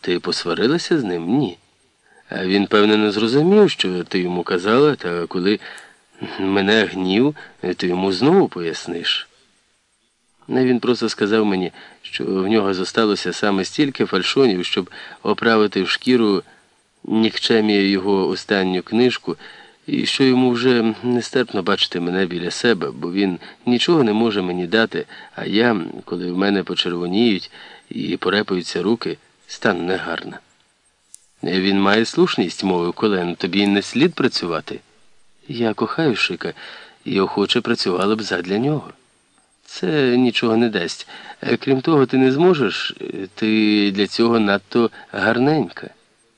Ти посварилася з ним? Ні. А він, певне, не зрозумів, що ти йому казала, та коли мене гнів, ти йому знову поясниш. Він просто сказав мені, що в нього зосталося саме стільки фальшонів, щоб оправити в шкіру нікчемію його останню книжку, і що йому вже нестерпно бачити мене біля себе, бо він нічого не може мені дати, а я, коли в мене почервоніють і порепаються руки, стану негарна. Він має слушність, мовив Колен, тобі не слід працювати. Я кохаю Шика і охоче працювала б задля нього. Це нічого не дасть. Крім того, ти не зможеш, ти для цього надто гарненька.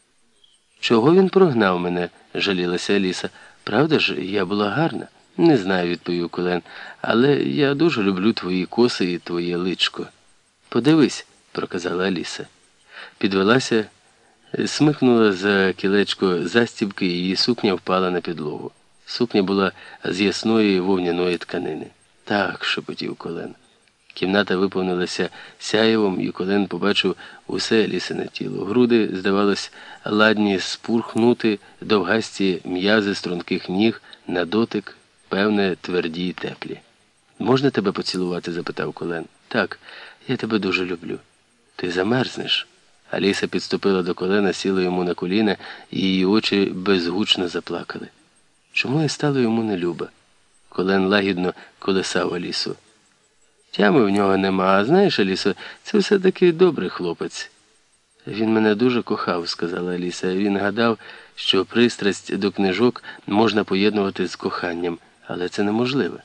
Чого він прогнав мене, жалілася Аліса. Правда ж, я була гарна? Не знаю, відповів Колен, але я дуже люблю твої коси і твоє личко. Подивись, проказала Аліса. Підвелася, смикнула за кілечко застібки, і її сукня впала на підлогу. Сукня була з ясної вовняної тканини. Так, шепотів Колен. Кімната виповнилася сяєвом, і Колен побачив усе Алісине тіло. Груди, здавалось, ладні спурхнути, довгасті м'язи струнких ніг, на дотик, певне, тверді й теплі. «Можна тебе поцілувати?» – запитав Колен. «Так, я тебе дуже люблю». «Ти замерзнеш». Аліса підступила до Колена, сіла йому на коліна, і її очі безгучно заплакали. Чому я стала йому нелюба? Колен лагідно колесав Алісу. Тями в нього нема, а знаєш, Алісо, це все-таки добрий хлопець. Він мене дуже кохав, сказала Аліса. Він гадав, що пристрасть до книжок можна поєднувати з коханням, але це неможливо.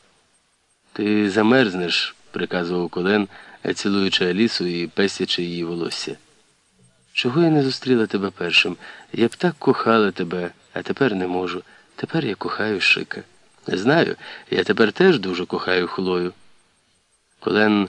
Ти замерзнеш, приказував Колен, цілуючи Алісу і пестячи її волосся. Чого я не зустріла тебе першим? Я б так кохала тебе, а тепер не можу. Тепер я кохаю Шика. Знаю, я тепер теж дуже кохаю Хлою. Колен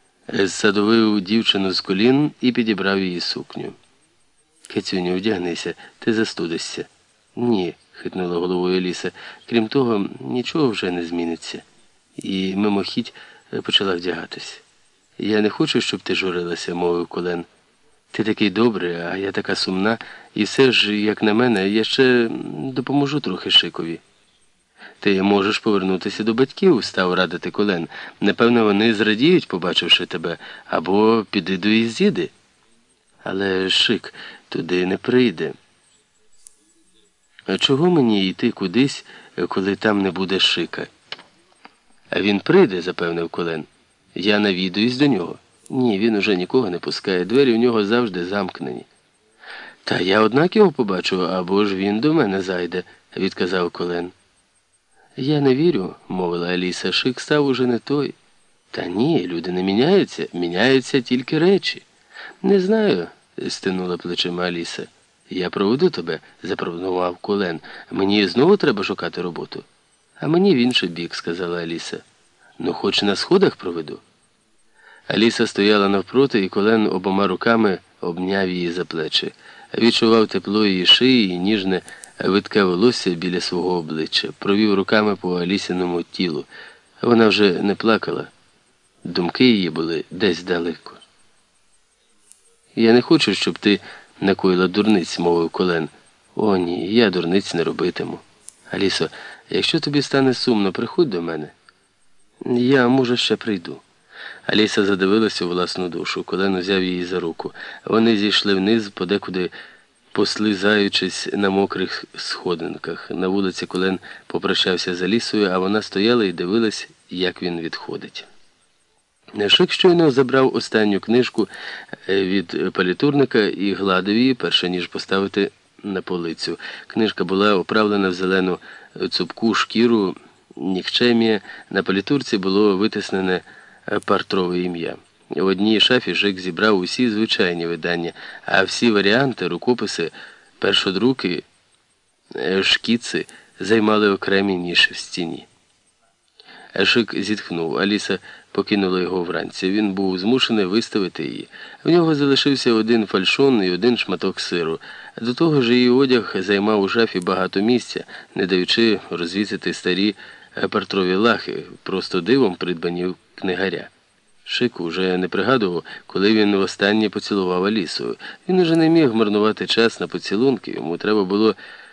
зсадовив дівчину з колін і підібрав її сукню. Кицюню, вдягнися, ти застудишся. Ні, хитнула головою Аліса. Крім того, нічого вже не зміниться. І мимохідь почала вдягатись. Я не хочу, щоб ти журилася, мовив Колен. Ти такий добрий, а я така сумна, і все ж, як на мене, я ще допоможу трохи Шикові. Ти можеш повернутися до батьків, став радити Колен. Напевно, вони зрадіють, побачивши тебе, або піди до Ізіди. Але Шик туди не прийде. А чого мені йти кудись, коли там не буде Шика? А він прийде, запевнив Колен. Я навідуюсь до нього. Ні, він уже нікого не пускає, двері в нього завжди замкнені. Та я однак його побачу, або ж він до мене зайде, відказав Колен. Я не вірю, мовила Аліса, Шик став уже не той. Та ні, люди не міняються, міняються тільки речі. Не знаю, стинула плечима Аліса. Я проведу тебе, запропонував Колен. Мені знову треба шукати роботу. А мені в інший бік, сказала Аліса. Ну, хоч на сходах проведу. Аліса стояла навпроти, і Колен обома руками обняв її за плечі. Відчував тепло її шиї і ніжне видке волосся біля свого обличчя. Провів руками по Алісіному тілу. Вона вже не плакала. Думки її були десь далеко. Я не хочу, щоб ти накоїла дурниць, мовив Колен. О, ні, я дурниць не робитиму. Алісо, якщо тобі стане сумно, приходь до мене. Я, може, ще прийду. Аліса задивилася у власну душу. Колен узяв її за руку. Вони зійшли вниз, подекуди послизаючись на мокрих сходинках. На вулиці Колен попрощався з Алісою, а вона стояла і дивилась, як він відходить. Шик щойно забрав останню книжку від палітурника і гладив її, перше ніж поставити на полицю. Книжка була оправлена в зелену цупку шкіру, нікчемія. На палітурці було витиснене партрове ім'я. В одній шафі Шик зібрав усі звичайні видання, а всі варіанти, рукописи, першодруки, шкіци займали окремі ніші в стіні. Шик зітхнув. Аліса покинула його вранці. Він був змушений виставити її. В нього залишився один фальшон і один шматок сиру. До того ж, її одяг займав у шафі багато місця, не даючи розвісити старі партрові лахи, просто дивом придбані в книгаря. Шик уже не пригадував, коли він востаннє поцілував Алісу. Він уже не міг марнувати час на поцілунки, йому треба було